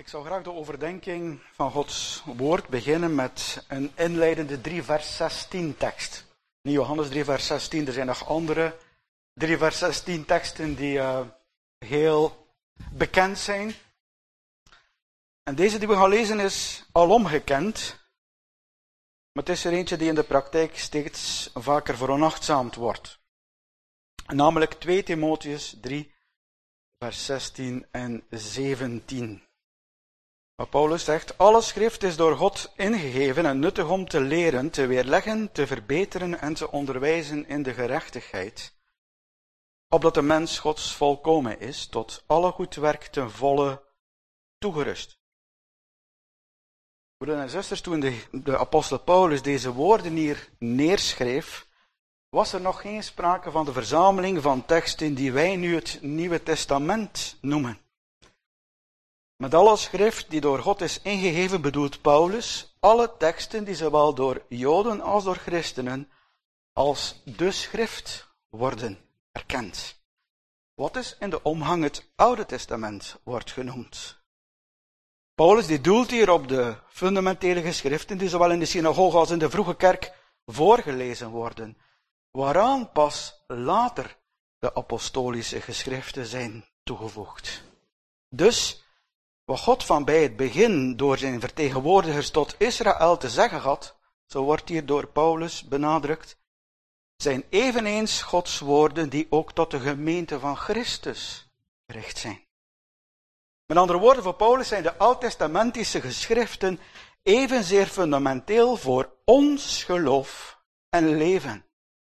Ik zou graag de overdenking van Gods woord beginnen met een inleidende 3 vers 16 tekst. Niet Johannes 3 vers 16, er zijn nog andere 3 vers 16 teksten die heel bekend zijn. En deze die we gaan lezen is alom gekend, maar het is er eentje die in de praktijk steeds vaker veronachtzaamd wordt. Namelijk 2 Timotheus 3 vers 16 en 17. Waar Paulus zegt, alle schrift is door God ingegeven en nuttig om te leren, te weerleggen, te verbeteren en te onderwijzen in de gerechtigheid, opdat de mens Gods volkomen is, tot alle goed werk ten volle toegerust. Broeders en zusters, toen de apostel Paulus deze woorden hier neerschreef, was er nog geen sprake van de verzameling van teksten die wij nu het Nieuwe Testament noemen. Met alle schrift die door God is ingegeven bedoelt Paulus alle teksten die zowel door Joden als door christenen als de schrift worden erkend. Wat is in de omgang het Oude Testament wordt genoemd. Paulus die doelt hier op de fundamentele geschriften die zowel in de synagoge als in de vroege kerk voorgelezen worden, waaraan pas later de apostolische geschriften zijn toegevoegd. Dus wat God van bij het begin door zijn vertegenwoordigers tot Israël te zeggen had, zo wordt hier door Paulus benadrukt, zijn eveneens Gods woorden die ook tot de gemeente van Christus gericht zijn. Met andere woorden, voor Paulus zijn de oud-testamentische geschriften evenzeer fundamenteel voor ons geloof en leven.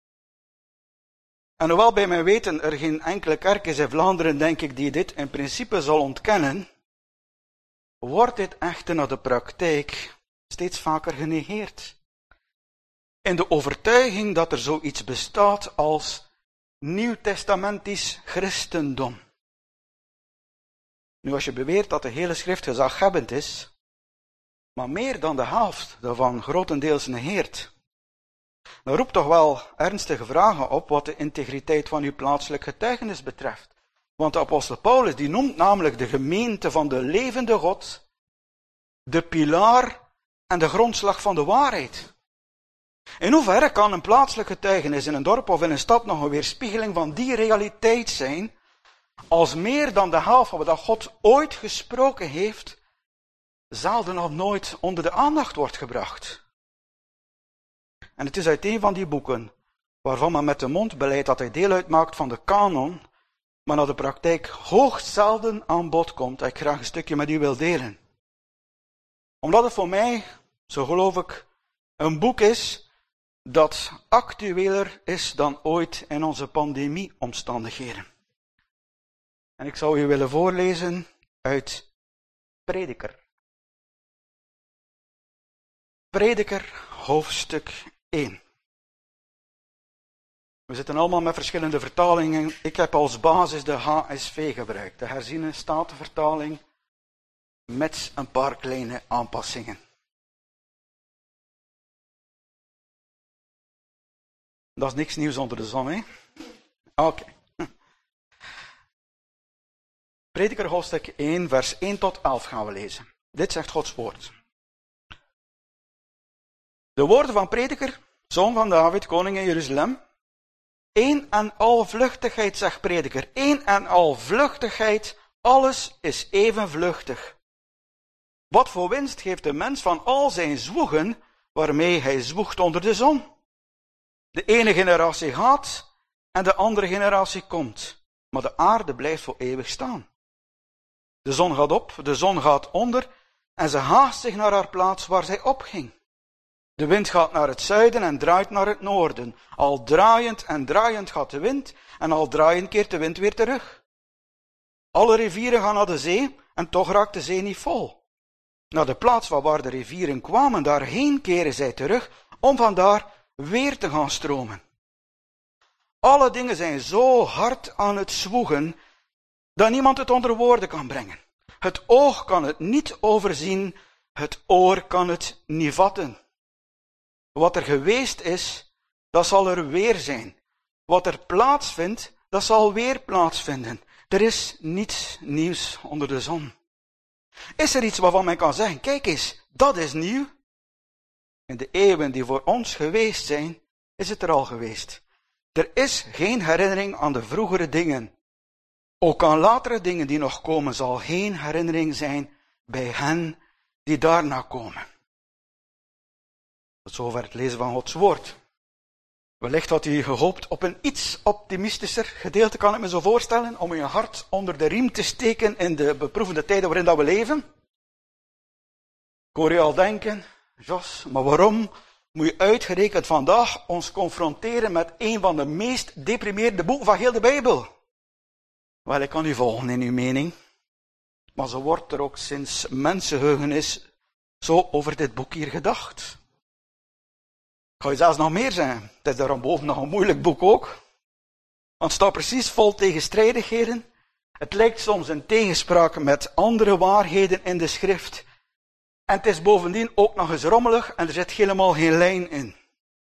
En hoewel bij mijn weten er geen enkele kerk is in Vlaanderen, denk ik, die dit in principe zal ontkennen, wordt dit echter naar de praktijk steeds vaker genegeerd. In de overtuiging dat er zoiets bestaat als nieuwtestamentisch christendom. Nu, als je beweert dat de hele schrift gezaghebbend is, maar meer dan de helft daarvan grotendeels negeert, dan roept toch wel ernstige vragen op wat de integriteit van uw plaatselijk getuigenis betreft. Want de apostel Paulus die noemt namelijk de gemeente van de levende God de pilaar en de grondslag van de waarheid. In hoeverre kan een plaatselijk getuigenis in een dorp of in een stad nog een weerspiegeling van die realiteit zijn, als meer dan de helft van wat God ooit gesproken heeft, zelden of nooit onder de aandacht wordt gebracht? En het is uit een van die boeken, waarvan men met de mond beleidt dat hij deel uitmaakt van de kanon, maar naar de praktijk hoogst zelden aan bod komt, dat ik graag een stukje met u wil delen. Omdat het voor mij, zo geloof ik, een boek is dat actueler is dan ooit in onze pandemieomstandigheden. En ik zou u willen voorlezen uit Prediker. Prediker, hoofdstuk 1. We zitten allemaal met verschillende vertalingen. Ik heb als basis de HSV gebruikt, de herziene statenvertaling, met een paar kleine aanpassingen. Dat is niks nieuws onder de zon, hè? Oké. Prediker hoofdstuk 1, vers 1 tot 11 gaan we lezen. Dit zegt Gods woord. De woorden van Prediker, zoon van David, koning in Jeruzalem. Een en al vluchtigheid, zegt Prediker. Een en al vluchtigheid, alles is even vluchtig. Wat voor winst geeft de mens van al zijn zwoegen, waarmee hij zwoegt onder de zon? De ene generatie gaat en de andere generatie komt, maar de aarde blijft voor eeuwig staan. De zon gaat op, de zon gaat onder en ze haast zich naar haar plaats waar zij opging. De wind gaat naar het zuiden en draait naar het noorden. Al draaiend en draaiend gaat de wind en al draaiend keert de wind weer terug. Alle rivieren gaan naar de zee en toch raakt de zee niet vol. Naar de plaats waar de rivieren kwamen, daarheen keren zij terug om vandaar weer te gaan stromen. Alle dingen zijn zo hard aan het zwoegen dat niemand het onder woorden kan brengen. Het oog kan het niet overzien, het oor kan het niet vatten. Wat er geweest is, dat zal er weer zijn. Wat er plaatsvindt, dat zal weer plaatsvinden. Er is niets nieuws onder de zon. Is er iets waarvan men kan zeggen, kijk eens, dat is nieuw? In de eeuwen die voor ons geweest zijn, is het er al geweest. Er is geen herinnering aan de vroegere dingen. Ook aan latere dingen die nog komen zal geen herinnering zijn bij hen die daarna komen. Tot zover het lezen van Gods woord. Wellicht had u gehoopt op een iets optimistischer gedeelte, kan ik me zo voorstellen, om uw hart onder de riem te steken in de beproevende tijden waarin dat we leven. Ik hoor u al denken, Jos, maar waarom moet je uitgerekend vandaag ons confronteren met een van de meest deprimerende boeken van heel de Bijbel? Wel, ik kan u volgen in uw mening, maar zo wordt er ook sinds mensenheugenis zo over dit boek hier gedacht. Ik ga je zelfs nog meer zeggen, het is daarboven nog een moeilijk boek ook, want het staat precies vol tegenstrijdigheden. Het lijkt soms in tegenspraak met andere waarheden in de schrift. En het is bovendien ook nog eens rommelig en er zit helemaal geen lijn in.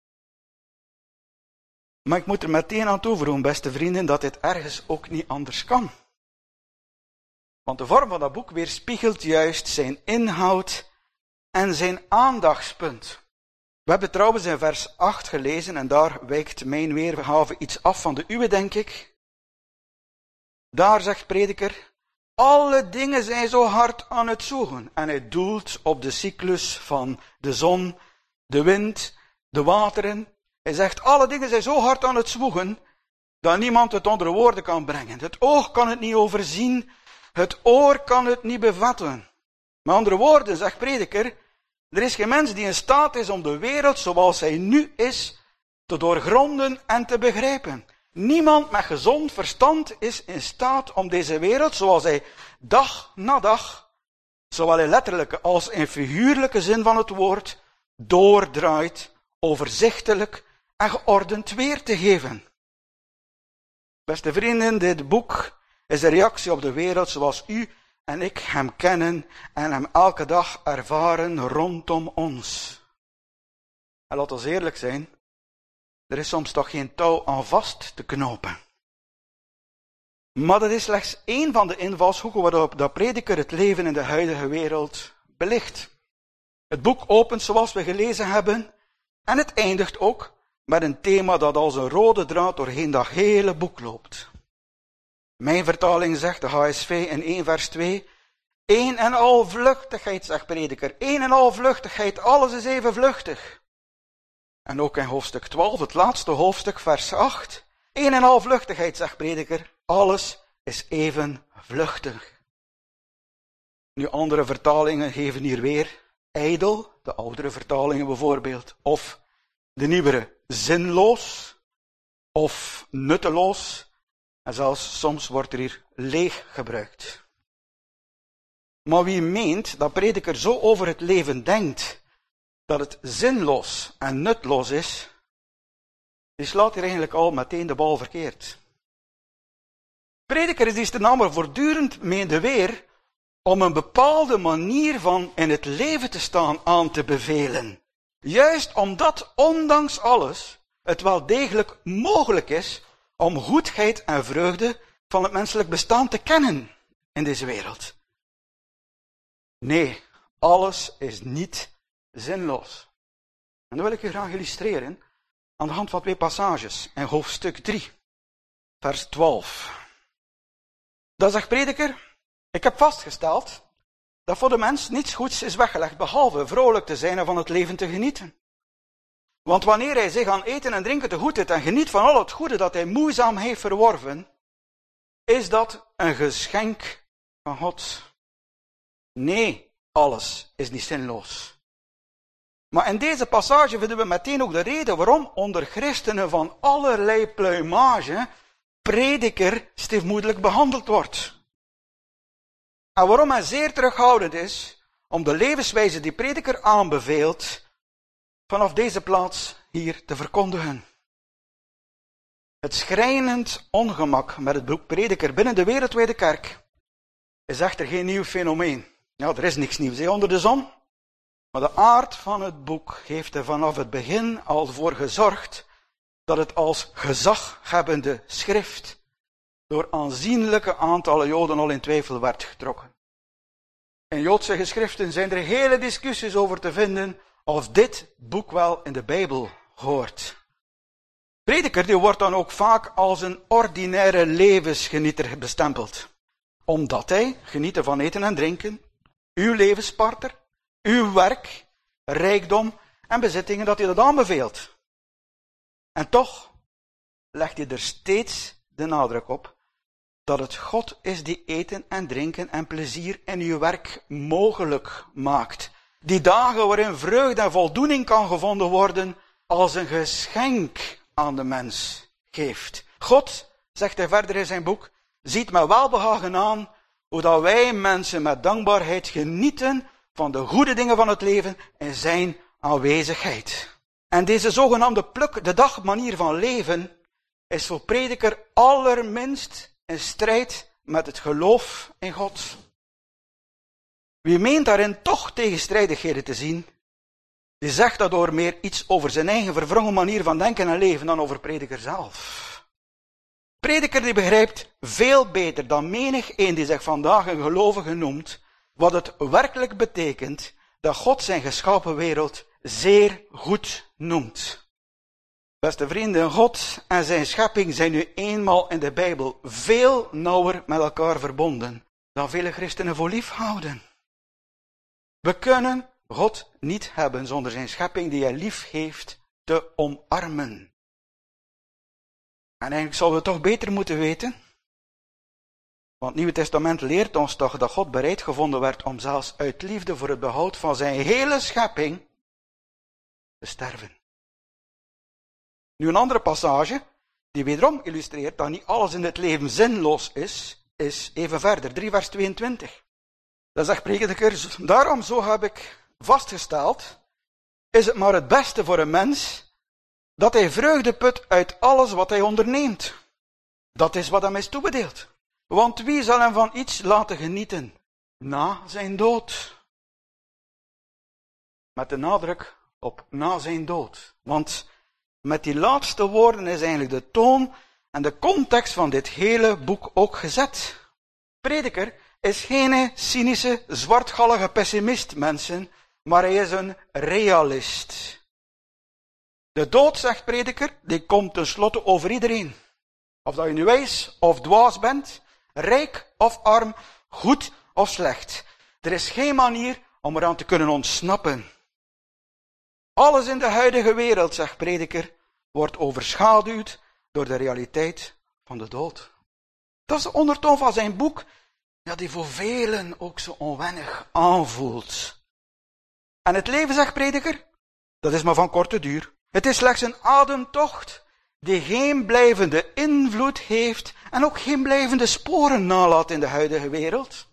Maar ik moet er meteen aan toevoegen, beste vrienden, dat dit ergens ook niet anders kan. Want de vorm van dat boek weerspiegelt juist zijn inhoud en zijn aandachtspunt. We hebben trouwens in vers 8 gelezen, en daar wijkt mijn weergave iets af van de uwe, denk ik. Daar zegt prediker, alle dingen zijn zo hard aan het zoeken. En hij doelt op de cyclus van de zon, de wind, de wateren. Hij zegt, alle dingen zijn zo hard aan het zwoegen, dat niemand het onder woorden kan brengen. Het oog kan het niet overzien, het oor kan het niet bevatten. Met andere woorden, zegt prediker, er is geen mens die in staat is om de wereld zoals hij nu is, te doorgronden en te begrijpen. Niemand met gezond verstand is in staat om deze wereld, zoals hij dag na dag, zowel in letterlijke als in figuurlijke zin van het woord, doordraait, overzichtelijk en geordend weer te geven. Beste vrienden, dit boek is een reactie op de wereld zoals u en ik hem kennen en hem elke dag ervaren rondom ons. En laat ons eerlijk zijn, er is soms toch geen touw aan vast te knopen. Maar dat is slechts één van de invalshoeken waarop de prediker het leven in de huidige wereld belicht. Het boek opent zoals we gelezen hebben en het eindigt ook met een thema dat als een rode draad doorheen dat hele boek loopt. Mijn vertaling zegt, de HSV in 1 vers 2, één en al vluchtigheid, zegt prediker, één en al vluchtigheid, alles is even vluchtig. En ook in hoofdstuk 12, het laatste hoofdstuk, vers 8, één en al vluchtigheid, zegt prediker, alles is even vluchtig. Nu, andere vertalingen geven hier weer ijdel, de oudere vertalingen bijvoorbeeld, of de nieuwere zinloos, of nutteloos, en zelfs soms wordt er hier leeg gebruikt. Maar wie meent dat prediker zo over het leven denkt, dat het zinloos en nutloos is, die slaat hier eigenlijk al meteen de bal verkeerd. Prediker is de naam voortdurend meende weer om een bepaalde manier van in het leven te staan aan te bevelen. Juist omdat, ondanks alles, het wel degelijk mogelijk is om goedheid en vreugde van het menselijk bestaan te kennen in deze wereld. Nee, alles is niet zinloos. En dat wil ik u graag illustreren aan de hand van 2 passages in hoofdstuk 3, vers 12. Daar zegt prediker, ik heb vastgesteld dat voor de mens niets goeds is weggelegd, behalve vrolijk te zijn en van het leven te genieten. Want wanneer hij zich aan eten en drinken te goed heeft en geniet van al het goede dat hij moeizaam heeft verworven, is dat een geschenk van God. Nee, alles is niet zinloos. Maar in deze passage vinden we meteen ook de reden waarom onder christenen van allerlei pluimage prediker stiefmoedelijk behandeld wordt. En waarom hij zeer terughoudend is om de levenswijze die prediker aanbeveelt vanaf deze plaats hier te verkondigen. Het schrijnend ongemak met het boek Prediker binnen de wereldwijde kerk is echter geen nieuw fenomeen. Ja, er is niks nieuws onder de zon, maar de aard van het boek heeft er vanaf het begin al voor gezorgd dat het als gezaghebbende schrift door aanzienlijke aantallen Joden al in twijfel werd getrokken. In Joodse geschriften zijn er hele discussies over te vinden of dit boek wel in de Bijbel hoort. Prediker die wordt dan ook vaak als een ordinaire levensgenieter bestempeld. Omdat hij, genieten van eten en drinken, uw levenspartner, uw werk, rijkdom en bezittingen, dat hij dat aanbeveelt. En toch legt hij er steeds de nadruk op dat het God is die eten en drinken en plezier in uw werk mogelijk maakt. Die dagen waarin vreugde en voldoening kan gevonden worden als een geschenk aan de mens geeft. God, zegt hij verder in zijn boek, ziet met welbehagen aan hoe dat wij mensen met dankbaarheid genieten van de goede dingen van het leven in zijn aanwezigheid. En deze zogenaamde pluk-de-dag manier van leven is voor prediker allerminst in strijd met het geloof in God. Wie meent daarin toch tegenstrijdigheden te zien, die zegt daardoor meer iets over zijn eigen verwrongen manier van denken en leven dan over prediker zelf. Prediker die begrijpt veel beter dan menig een die zich vandaag een gelovige noemt, wat het werkelijk betekent dat God zijn geschapen wereld zeer goed noemt. Beste vrienden, God en zijn schepping zijn nu eenmaal in de Bijbel veel nauwer met elkaar verbonden dan vele christenen voor lief houden. We kunnen God niet hebben zonder zijn schepping die hij lief heeft te omarmen. En eigenlijk zouden we het toch beter moeten weten. Want het Nieuwe Testament leert ons toch dat God bereid gevonden werd om zelfs uit liefde voor het behoud van zijn hele schepping te sterven. Nu een andere passage, die wederom illustreert dat niet alles in het leven zinloos is even verder, 3 vers 22. Dan zegt prediker, daarom zo heb ik vastgesteld, is het maar het beste voor een mens dat hij vreugde put uit alles wat hij onderneemt. Dat is wat hem is toebedeeld. Want wie zal hem van iets laten genieten na zijn dood? Met de nadruk op na zijn dood. Want met die laatste woorden is eigenlijk de toon en de context van dit hele boek ook gezet. Prediker is geen cynische, zwartgallige pessimist, mensen, maar hij is een realist. De dood, zegt prediker, die komt tenslotte over iedereen. Of dat je nu wijs of dwaas bent, rijk of arm, goed of slecht. Er is geen manier om eraan te kunnen ontsnappen. Alles in de huidige wereld, zegt prediker, wordt overschaduwd door de realiteit van de dood. Dat is de ondertoon van zijn boek, ja, die voor velen ook zo onwennig aanvoelt. En het leven, zegt prediker, dat is maar van korte duur. Het is slechts een ademtocht die geen blijvende invloed heeft en ook geen blijvende sporen nalaat in de huidige wereld.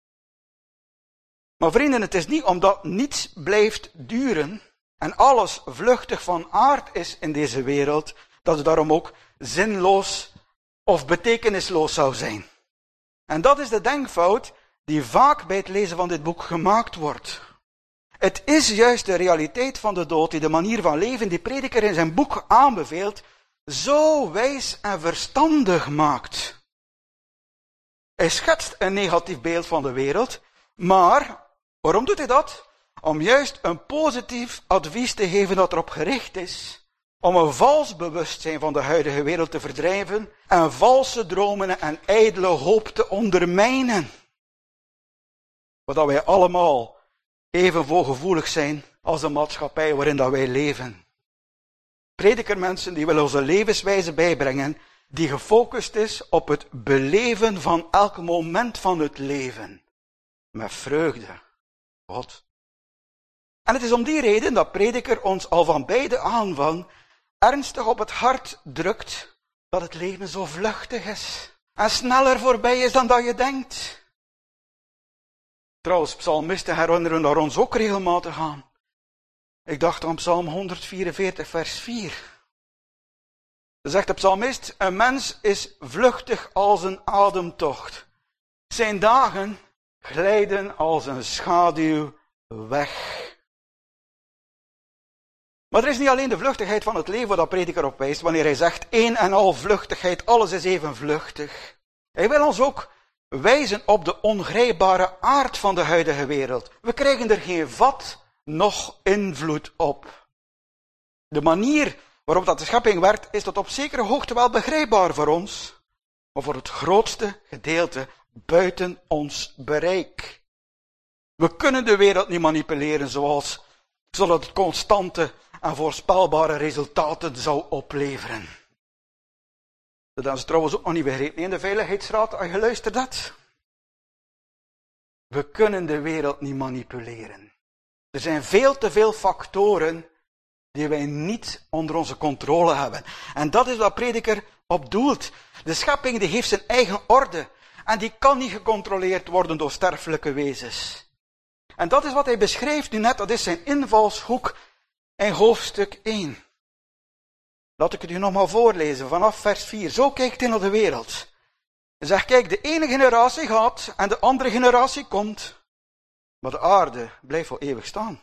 Maar vrienden, het is niet omdat niets blijft duren en alles vluchtig van aard is in deze wereld, dat het daarom ook zinloos of betekenisloos zou zijn. En dat is de denkfout die vaak bij het lezen van dit boek gemaakt wordt. Het is juist de realiteit van de dood die de manier van leven die prediker in zijn boek aanbeveelt, zo wijs en verstandig maakt. Hij schetst een negatief beeld van de wereld, maar waarom doet hij dat? Om juist een positief advies te geven dat erop gericht is, om een vals bewustzijn van de huidige wereld te verdrijven en valse dromen en ijdele hoop te ondermijnen. Wat wij allemaal even gevoelig zijn als de maatschappij waarin dat wij leven. Predikermensen die willen onze levenswijze bijbrengen, die gefocust is op het beleven van elk moment van het leven. Met vreugde. God. En het is om die reden dat prediker ons al van bij de aanvang ernstig op het hart drukt dat het leven zo vluchtig is en sneller voorbij is dan dat je denkt. Trouwens, psalmisten herinneren daar ons ook regelmatig aan. Ik dacht aan psalm 144 vers 4. Dan zegt de psalmist, een mens is vluchtig als een ademtocht. Zijn dagen glijden als een schaduw weg. Maar er is niet alleen de vluchtigheid van het leven waar dat prediker op wijst, wanneer hij zegt, een en al vluchtigheid, alles is even vluchtig. Hij wil ons ook wijzen op de ongrijpbare aard van de huidige wereld. We krijgen er geen vat, noch invloed op. De manier waarop dat de schepping werkt, is tot op zekere hoogte wel begrijpbaar voor ons, maar voor het grootste gedeelte buiten ons bereik. We kunnen de wereld niet manipuleren zodat het constante en voorspelbare resultaten zou opleveren. Dat hebben ze trouwens ook nog niet begrepen in de Veiligheidsraad, als je luistert dat. We kunnen de wereld niet manipuleren. Er zijn veel te veel factoren die wij niet onder onze controle hebben. En dat is wat Prediker op doelt. De schepping die heeft zijn eigen orde. En die kan niet gecontroleerd worden door sterfelijke wezens. En dat is wat hij beschrijft nu net, dat is zijn invalshoek in hoofdstuk 1. Laat ik het u nog maar voorlezen, vanaf vers 4. Zo kijkt hij naar de wereld. Hij zegt, kijk, de ene generatie gaat en de andere generatie komt. Maar de aarde blijft voor eeuwig staan.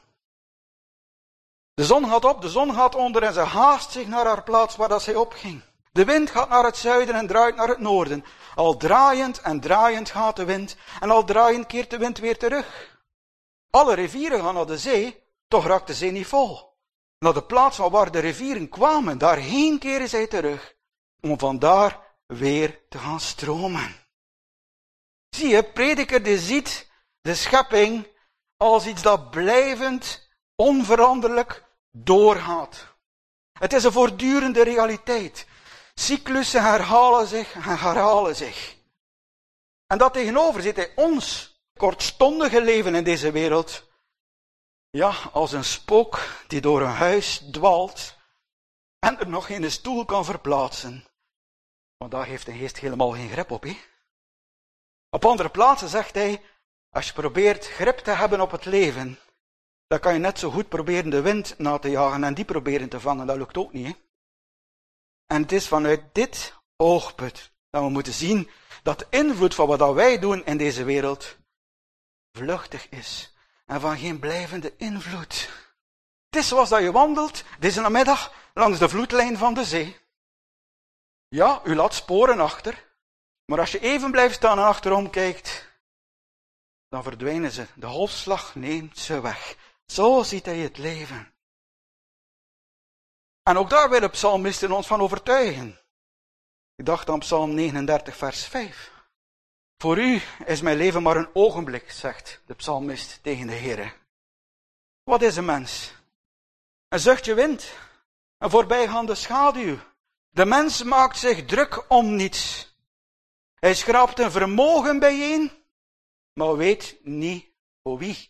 De zon gaat op, de zon gaat onder en ze haast zich naar haar plaats waar dat zij opging. De wind gaat naar het zuiden en draait naar het noorden. Al draaiend en draaiend gaat de wind en al draaiend keert de wind weer terug. Alle rivieren gaan naar de zee, toch raakt de zee niet vol. Naar de plaats van waar de rivieren kwamen, daarheen keren zij terug, om vandaar weer te gaan stromen. Zie je, Prediker die ziet de schepping als iets dat blijvend, onveranderlijk doorgaat. Het is een voortdurende realiteit. Cyclussen herhalen zich en herhalen zich. En dat tegenover zit hij ons kortstondige leven in deze wereld, ja, als een spook die door een huis dwaalt en er nog geen stoel kan verplaatsen. Want daar heeft de geest helemaal geen grip op. Op andere plaatsen zegt hij, als je probeert grip te hebben op het leven, dan kan je net zo goed proberen de wind na te jagen en die proberen te vangen. Dat lukt ook niet. En het is vanuit dit oogpunt dat we moeten zien dat de invloed van wat wij doen in deze wereld vluchtig is. En van geen blijvende invloed. Het is zoals dat je wandelt deze namiddag langs de vloedlijn van de zee. Ja, u laat sporen achter. Maar als je even blijft staan en achterom kijkt, dan verdwijnen ze. De golfslag neemt ze weg. Zo ziet hij het leven. En ook daar wil de psalmisten ons van overtuigen. Ik dacht aan psalm 39 vers 5. Voor u is mijn leven maar een ogenblik, zegt de psalmist tegen de Heere. Wat is een mens? Een zuchtje wind, een voorbijgaande schaduw. De mens maakt zich druk om niets. Hij schraapt een vermogen bijeen, maar weet niet voor wie.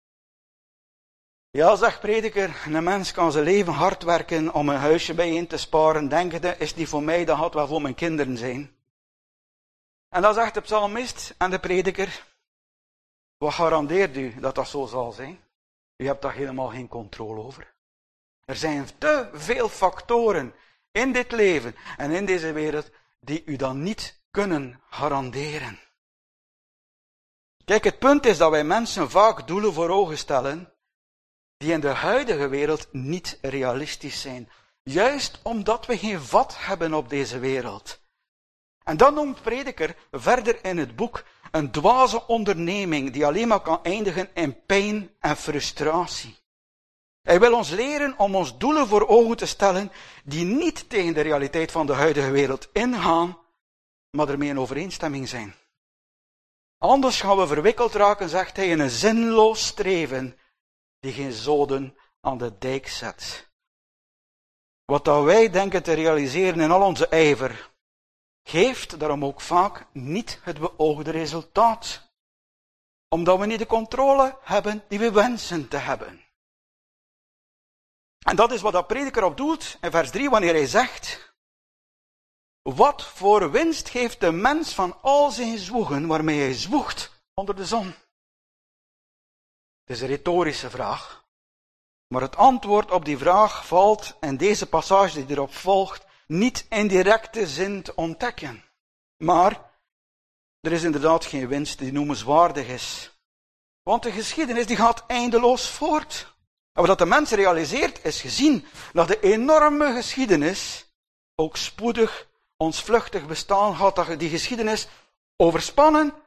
Ja, zegt Prediker, een mens kan zijn leven hard werken om een huisje bijeen te sparen, denkende, is niet voor mij, dat gaat wel voor mijn kinderen zijn. En dan zegt de psalmist en de prediker, wat garandeert u dat dat zo zal zijn? U hebt daar helemaal geen controle over. Er zijn te veel factoren in dit leven en in deze wereld die u dan niet kunnen garanderen. Kijk, het punt is dat wij mensen vaak doelen voor ogen stellen die in de huidige wereld niet realistisch zijn. Juist omdat we geen vat hebben op deze wereld. En dan noemt Prediker verder in het boek een dwaze onderneming die alleen maar kan eindigen in pijn en frustratie. Hij wil ons leren om ons doelen voor ogen te stellen die niet tegen de realiteit van de huidige wereld ingaan, maar ermee in overeenstemming zijn. Anders gaan we verwikkeld raken, zegt hij, in een zinloos streven die geen zoden aan de dijk zet. Wat dat wij denken te realiseren in al onze ijver, geeft daarom ook vaak niet het beoogde resultaat. Omdat we niet de controle hebben die we wensen te hebben. En dat is wat dat Prediker op doelt in vers 3, wanneer hij zegt: wat voor winst geeft de mens van al zijn zwoegen waarmee hij zwoegt onder de zon? Het is een retorische vraag. Maar het antwoord op die vraag valt in deze passage die erop volgt niet in directe zin te ontdekken. Maar er is inderdaad geen winst die noemenswaardig is. Want de geschiedenis die gaat eindeloos voort. En wat de mens realiseert is gezien dat de enorme geschiedenis ook spoedig ons vluchtig bestaan gaat, dat die geschiedenis overspannen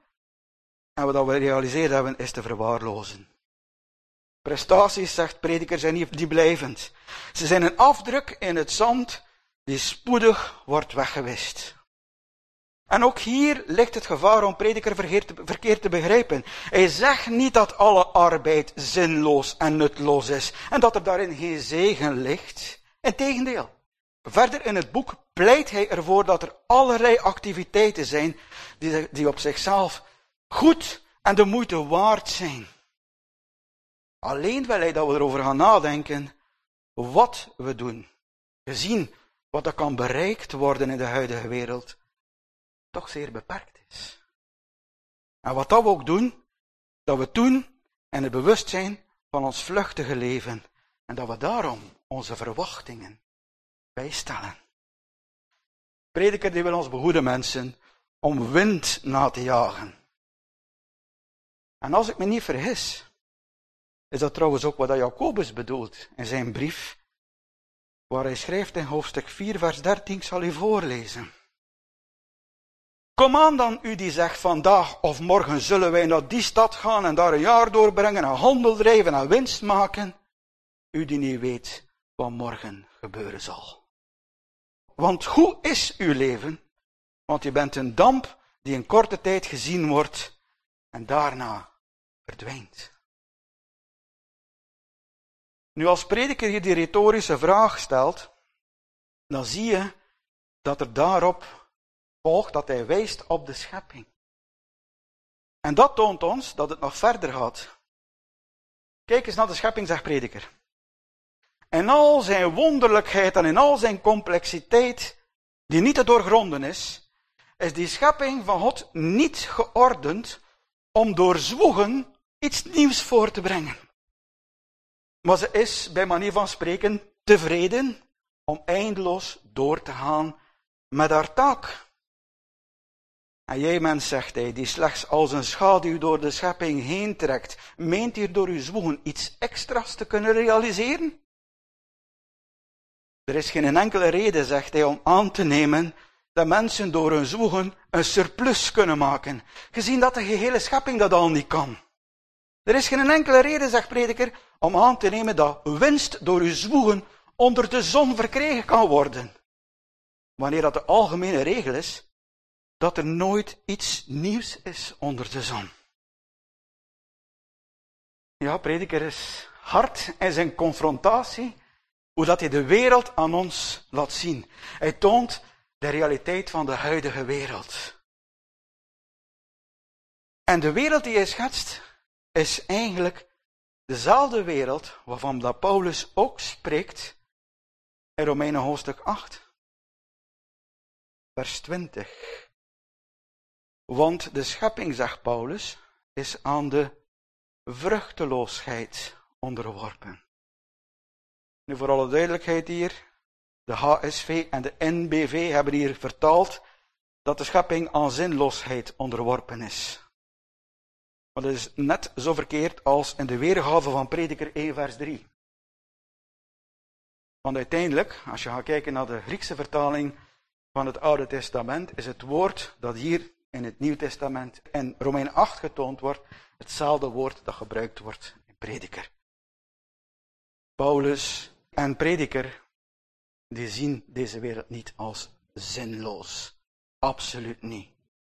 en wat we realiseerd hebben, is te verwaarlozen. Prestaties, zegt prediker, zijn niet blijvend. Ze zijn een afdruk in het zand die spoedig wordt weggewist. En ook hier ligt het gevaar om prediker verkeerd te begrijpen. Hij zegt niet dat alle arbeid zinloos en nutloos is en dat er daarin geen zegen ligt. Integendeel. Verder in het boek pleit hij ervoor dat er allerlei activiteiten zijn die op zichzelf goed en de moeite waard zijn. Alleen wil hij dat we erover gaan nadenken wat we doen. Gezien wat er kan bereikt worden in de huidige wereld, toch zeer beperkt is. En wat dat we ook doen, dat we doen in het bewustzijn van ons vluchtige leven. En dat we daarom onze verwachtingen bijstellen. Prediker die wil ons behoeden, mensen, om wind na te jagen. En als ik me niet vergis, is dat trouwens ook wat Jacobus bedoelt in zijn brief, waar hij schrijft in hoofdstuk 4, vers 13, ik zal u voorlezen. Kom aan dan, u die zegt, vandaag of morgen zullen wij naar die stad gaan en daar een jaar doorbrengen en handel drijven en winst maken. U die niet weet wat morgen gebeuren zal. Want hoe is uw leven? Want u bent een damp die in korte tijd gezien wordt en daarna verdwijnt. Nu, als prediker hier die retorische vraag stelt, dan zie je dat er daarop volgt dat hij wijst op de schepping. En dat toont ons dat het nog verder gaat. Kijk eens naar de schepping, zegt prediker. In al zijn wonderlijkheid en in al zijn complexiteit, die niet te doorgronden is die schepping van God niet geordend om door zwoegen iets nieuws voor te brengen. Maar ze is, bij manier van spreken, tevreden om eindeloos door te gaan met haar taak. En jij, mens, zegt hij, die slechts als een schaduw door de schepping heen trekt, meent hier door uw zwoegen iets extra's te kunnen realiseren? Er is geen enkele reden, zegt hij, om aan te nemen dat mensen door hun zwoegen een surplus kunnen maken, gezien dat de gehele schepping dat al niet kan. Er is geen enkele reden, zegt prediker, om aan te nemen dat winst door uw zwoegen onder de zon verkregen kan worden. Wanneer dat de algemene regel is, dat er nooit iets nieuws is onder de zon. Ja, prediker is hard in zijn confrontatie, hoe dat hij de wereld aan ons laat zien. Hij toont de realiteit van de huidige wereld. En de wereld die hij schetst, is eigenlijk dezelfde wereld waarvan dat Paulus ook spreekt in Romeinen hoofdstuk 8, vers 20. Want de schepping, zegt Paulus, is aan de vruchteloosheid onderworpen. Nu, voor alle duidelijkheid hier, de HSV en de NBV hebben hier vertaald dat de schepping aan zinloosheid onderworpen is. Maar dat is net zo verkeerd als in de weergave van Prediker 1 vers 3. Want uiteindelijk, als je gaat kijken naar de Griekse vertaling van het Oude Testament, is het woord dat hier in het Nieuw Testament en Romeinen 8 getoond wordt, hetzelfde woord dat gebruikt wordt in Prediker. Paulus en Prediker, die zien deze wereld niet als zinloos. Absoluut niet.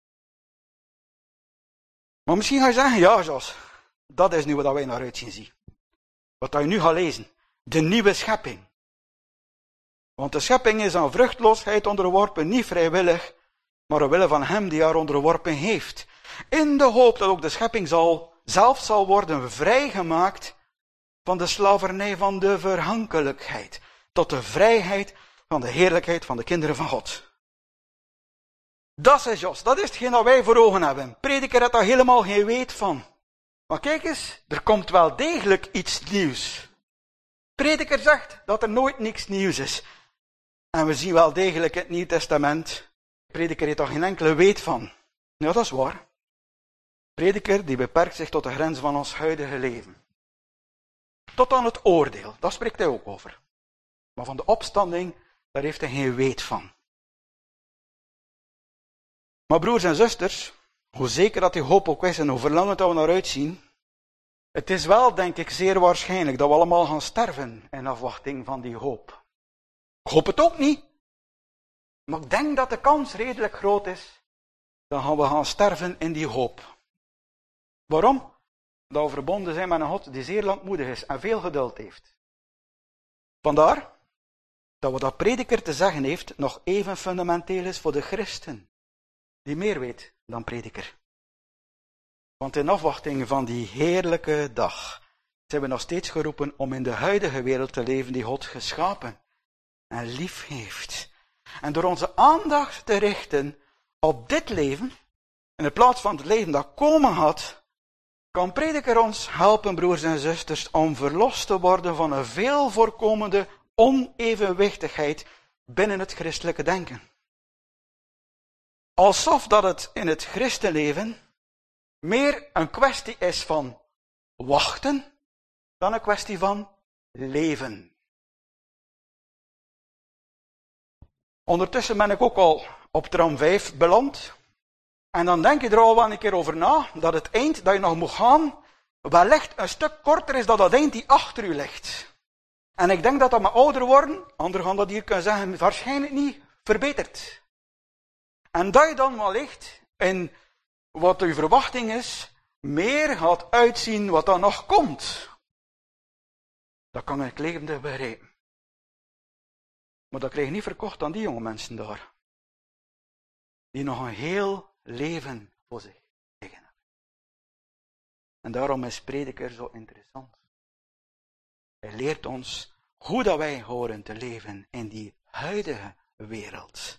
Maar misschien ga je zeggen, ja Jos, dat is nu wat wij naar uitzien. Wat je nu gaat lezen. De nieuwe schepping. Want de schepping is aan vruchtloosheid onderworpen, niet vrijwillig, maar omwille van hem die haar onderworpen heeft. In de hoop dat ook de schepping zelf zal worden vrijgemaakt van de slavernij van de verhankelijkheid, tot de vrijheid van de heerlijkheid van de kinderen van God. Dat is Jos, dat is hetgeen dat wij voor ogen hebben. Prediker had daar helemaal geen weet van. Maar kijk eens, er komt wel degelijk iets nieuws. Prediker zegt dat er nooit niks nieuws is. En we zien wel degelijk het Nieuw Testament. Prediker heeft daar geen enkele weet van. Ja, dat is waar. Prediker die beperkt zich tot de grens van ons huidige leven. Tot aan het oordeel, daar spreekt hij ook over. Maar van de opstanding, daar heeft hij geen weet van. Maar broers en zusters, hoe zeker dat die hoop ook is en hoe verlangend dat we naar uitzien, het is wel, denk ik, zeer waarschijnlijk dat we allemaal gaan sterven in afwachting van die hoop. Ik hoop het ook niet, maar ik denk dat de kans redelijk groot is, dan gaan we gaan sterven in die hoop. Waarom? Dat we verbonden zijn met een God die zeer langmoedig is en veel geduld heeft. Vandaar dat wat dat prediker te zeggen heeft nog even fundamenteel is voor de christen, die meer weet dan prediker. Want in afwachting van die heerlijke dag zijn we nog steeds geroepen om in de huidige wereld te leven die God geschapen en lief heeft. En door onze aandacht te richten op dit leven, in plaats van het leven dat komen had, kan prediker ons helpen, broers en zusters, om verlost te worden van een veel voorkomende onevenwichtigheid binnen het christelijke denken. Alsof dat het in het christenleven meer een kwestie is van wachten dan een kwestie van leven. Ondertussen ben ik ook al op tram 5 beland. En dan denk je er al wel een keer over na, dat het eind dat je nog moet gaan, wellicht een stuk korter is dan dat eind die achter u ligt. En ik denk dat dat met ouder worden, anderen gaan dat hier kunnen zeggen, waarschijnlijk niet verbetert. En dat je dan wellicht in wat uw verwachting is, meer gaat uitzien wat er nog komt. Dat kan ik levendig begrijpen. Maar dat krijg je niet verkocht aan die jonge mensen daar. Die nog een heel leven voor zich liggen hebben. En daarom is prediker zo interessant. Hij leert ons hoe dat wij horen te leven in die huidige wereld.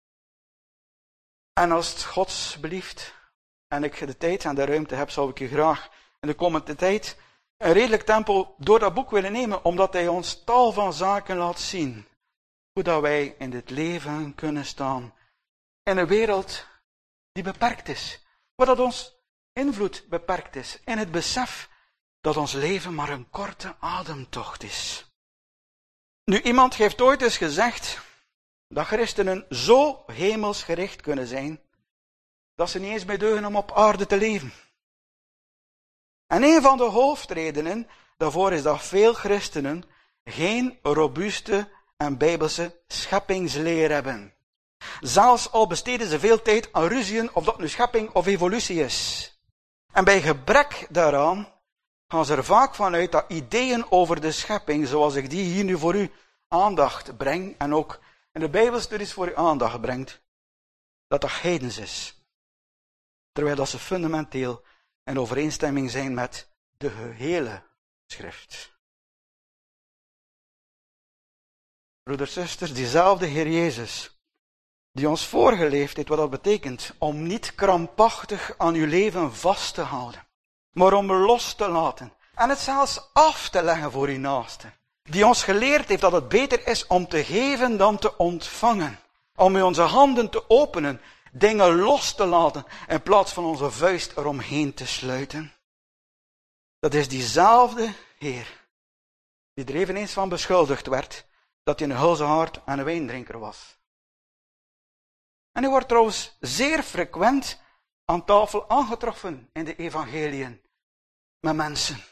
En als het Gods belieft, en ik de tijd en de ruimte heb, zou ik je graag in de komende tijd een redelijk tempo door dat boek willen nemen, omdat hij ons tal van zaken laat zien. Hoe dat wij in dit leven kunnen staan. In een wereld die beperkt is. Waar dat ons invloed beperkt is. In het besef dat ons leven maar een korte ademtocht is. Nu, iemand heeft ooit eens gezegd dat christenen zo hemelsgericht kunnen zijn, dat ze niet eens meer deugen om op aarde te leven. En een van de hoofdredenen daarvoor is dat veel christenen geen robuuste en bijbelse scheppingsleer hebben. Zelfs al besteden ze veel tijd aan ruzieën of dat nu schepping of evolutie is. En bij gebrek daaraan gaan ze er vaak vanuit dat ideeën over de schepping, zoals ik die hier nu voor u aandacht breng, en ook in de Bijbelstudies voor u aandacht brengt, dat dat heidens is. Terwijl dat ze fundamenteel in overeenstemming zijn met de gehele schrift. Broeders, zusters, diezelfde Heer Jezus, die ons voorgeleefd heeft wat dat betekent, om niet krampachtig aan uw leven vast te houden, maar om los te laten en het zelfs af te leggen voor uw naaste. Die ons geleerd heeft dat het beter is om te geven dan te ontvangen. Om met onze handen te openen, dingen los te laten, in plaats van onze vuist eromheen te sluiten. Dat is diezelfde Heer, die er eveneens van beschuldigd werd, dat hij een hulzehaard en een wijndrinker was. En hij wordt trouwens zeer frequent aan tafel aangetroffen in de evangeliën met mensen.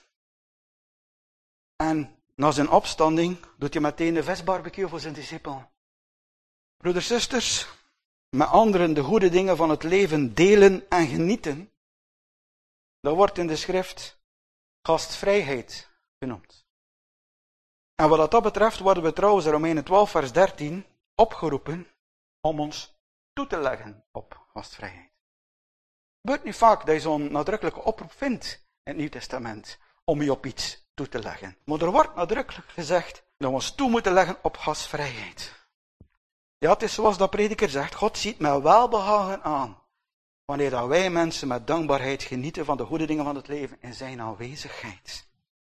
En na zijn opstanding doet hij meteen de visbarbecue voor zijn discipelen. Broeders, zusters, met anderen de goede dingen van het leven delen en genieten, dat wordt in de schrift gastvrijheid genoemd. En wat dat betreft worden we trouwens in Romeinen 12 vers 13 opgeroepen om ons toe te leggen op gastvrijheid. Het gebeurt niet vaak dat je zo'n nadrukkelijke oproep vindt in het Nieuw Testament om je op iets toe te leggen. Maar er wordt nadrukkelijk gezegd dat we ons toe moeten leggen op gastvrijheid. Ja, het is zoals dat prediker zegt, God ziet met welbehagen aan wanneer dat wij mensen met dankbaarheid genieten van de goede dingen van het leven in zijn aanwezigheid.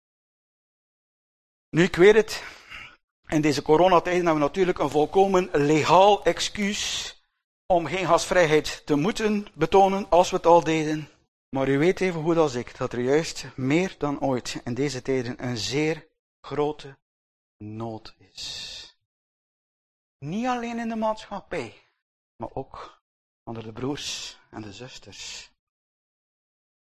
Nu, ik weet het, in deze coronatijden hebben we natuurlijk een volkomen legaal excuus om geen gastvrijheid te moeten betonen als we het al deden. Maar u weet even goed als ik dat er juist meer dan ooit in deze tijden een zeer grote nood is. Niet alleen in de maatschappij, maar ook onder de broers en de zusters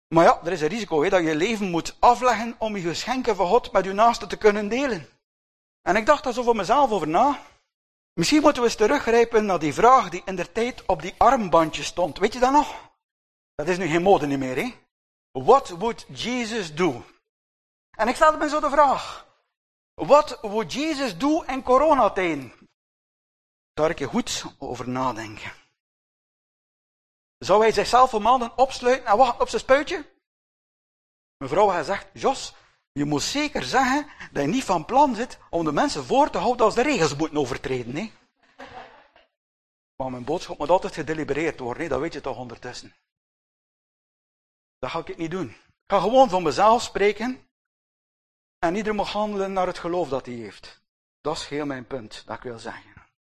Maar ja, er is een risico dat je leven moet afleggen om je geschenken van God met je naaste te kunnen delen. En ik dacht daar zo voor mezelf over na. Misschien moeten we eens teruggrijpen naar die vraag die indertijd op die armbandje stond. Weet je dat nog? Dat is nu geen mode niet meer, hè? What would Jesus do? En ik stelde me zo de vraag. What would Jesus do in coronatijden? Daar ik je goed over nadenken. Zou hij zichzelf voor maanden opsluiten en wachten op zijn spuitje? Mevrouw had gezegd, Jos, je moet zeker zeggen dat je niet van plan zit om de mensen voor te houden als de regels moeten overtreden. Hè? Maar mijn boodschap moet altijd gedelibereerd worden, hè? Dat weet je toch ondertussen. Dat ga ik niet doen. Ik ga gewoon van mezelf spreken en ieder mag handelen naar het geloof dat hij heeft. Dat is heel mijn punt, dat ik wil zeggen.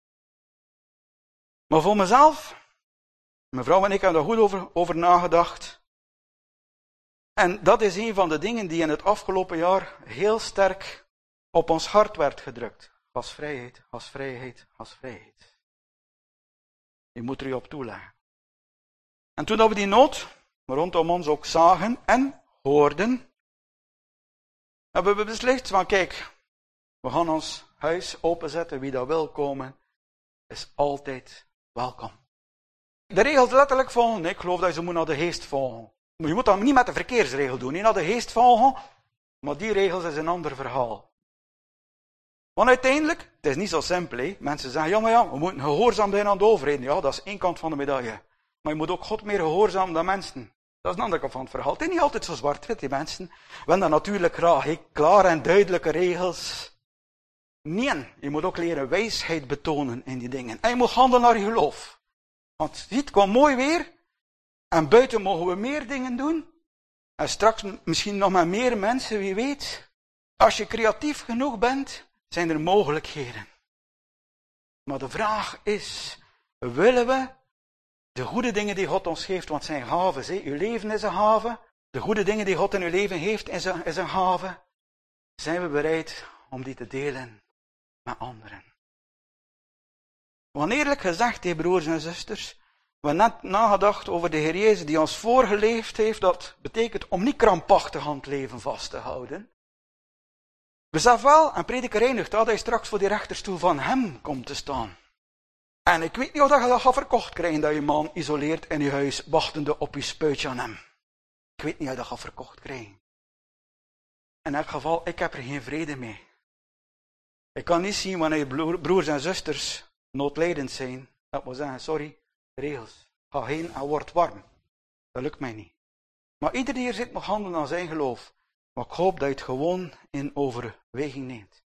Maar voor mezelf, mevrouw en ik hebben daar goed over nagedacht. En dat is een van de dingen die in het afgelopen jaar heel sterk op ons hart werd gedrukt. Gasvrijheid, gasvrijheid, gasvrijheid. Je moet er je op toeleggen. En toen we die nood rondom ons ook zagen en hoorden, hebben we beslist van kijk, we gaan ons huis openzetten. Wie dat wil komen, is altijd welkom. De regels letterlijk volgen. Nee, ik geloof dat je ze moet naar de geest volgen. Maar je moet dat niet met de verkeersregel doen. Niet naar de geest volgen. Maar die regels is een ander verhaal. Want uiteindelijk, het is niet zo simpel. Hè? Mensen zeggen, ja maar ja, we moeten gehoorzaam zijn aan de overheid. Ja, dat is één kant van de medaille. Maar je moet ook God meer gehoorzaam dan mensen. Dat is een andere kant van het verhaal. Het is niet altijd zo zwart-wit, die mensen. We hebben dan natuurlijk graag klare en duidelijke regels. Nee, je moet ook leren wijsheid betonen in die dingen. En je moet handelen naar je geloof. Want ziet, het kwam mooi weer. En buiten mogen we meer dingen doen. En straks misschien nog maar meer mensen, wie weet. Als je creatief genoeg bent, zijn er mogelijkheden. Maar de vraag is, willen we de goede dingen die God ons geeft, want het zijn gaven. Uw leven is een gave. De goede dingen die God in uw leven heeft, is een gave. Zijn we bereid om die te delen met anderen? Want eerlijk gezegd, broers en zusters, we hebben net nagedacht over de Heer Jezus die ons voorgeleefd heeft. Dat betekent om niet krampachtig aan het leven vast te houden. Besef wel, en prediker reinigt dat hij straks voor die rechterstoel van hem komt te staan. En ik weet niet of je dat gaat verkocht krijgen, dat je man isoleert in je huis, wachtende op je spuitje aan hem. Ik weet niet of je dat gaat verkocht krijgen. In elk geval, ik heb er geen vrede mee. Ik kan niet zien wanneer broers en zusters noodlijdend zijn. Dat moet zeggen, sorry, regels. Ga heen en word warm. Dat lukt mij niet. Maar ieder die hier zit mag handelen aan zijn geloof. Maar ik hoop dat je het gewoon in overweging neemt.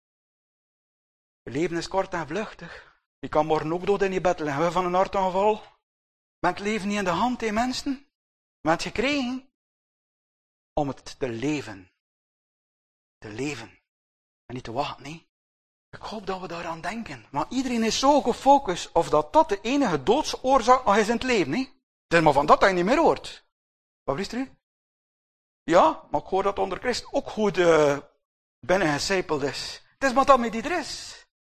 Je leven is kort en vluchtig. Je kan morgen ook dood in je bed liggen van een hartaanval. Met het leven niet in de hand, hè mensen. Maar het gekregen om het te leven. Te leven. En niet te wachten, nee. Ik hoop dat we daaraan denken. Maar iedereen is zo gefocust of dat de enige doodsoorzaak nog is in het leven. Hè? Het is maar van dat je niet meer hoort. Wat wist u? Ja, maar ik hoor dat onder Christus ook goed binnen gecijpeld is. Het is maar dat met die er is.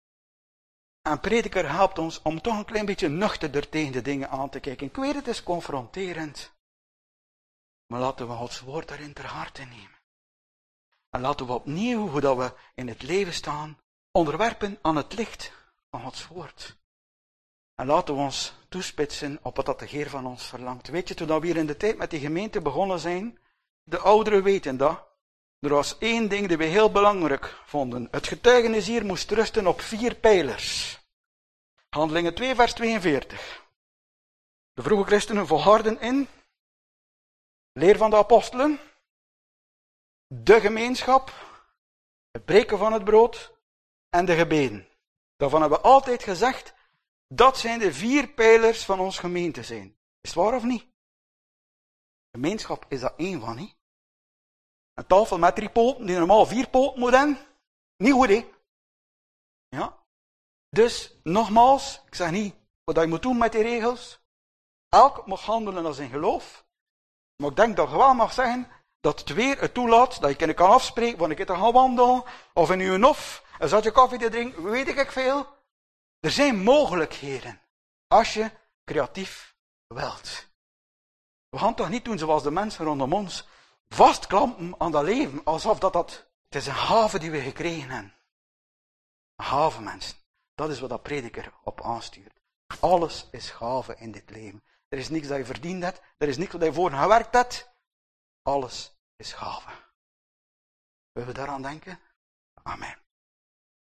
En prediker helpt ons om toch een klein beetje nuchterder tegen de dingen aan te kijken. Ik weet het is confronterend. Maar laten we Gods woord daarin ter harte nemen. En laten we opnieuw, hoe dat we in het leven staan, onderwerpen aan het licht van Gods woord. En laten we ons toespitsen op wat dat de Heer van ons verlangt. Weet je, toen we hier in de tijd met die gemeente begonnen zijn, de ouderen weten dat. Er was één ding die we heel belangrijk vonden. Het getuigenis hier moest rusten op 4 pijlers. Handelingen 2 vers 42. De vroege christenen volharden in leer van de apostelen, de gemeenschap, het breken van het brood en de gebeden. Daarvan hebben we altijd gezegd, dat zijn de 4 pijlers van ons gemeente zijn. Is het waar of niet? Gemeenschap is dat 1 van, hè? Een tafel met 3 poten, die normaal 4 poten moet hebben. Niet goed, hè? Ja. Dus, nogmaals, ik zeg niet wat je moet doen met die regels. Elk mag handelen als zijn geloof. Maar ik denk dat je wel mag zeggen, dat het weer het toelaat, dat je kan afspreken, wanneer je te gaan wandelen, of in je hof, een zatje koffie te drinken, weet ik veel. Er zijn mogelijkheden, als je creatief wilt. We gaan toch niet doen zoals de mensen rondom ons. Vastklampen aan dat leven, alsof dat... Het is een gave die we gekregen hebben. Een gave, mensen. Dat is wat dat prediker op aanstuurt. Alles is gave in dit leven. Er is niks dat je verdiend hebt. Er is niks dat je voor gewerkt hebt. Alles is gave. Willen we daaraan denken? Amen.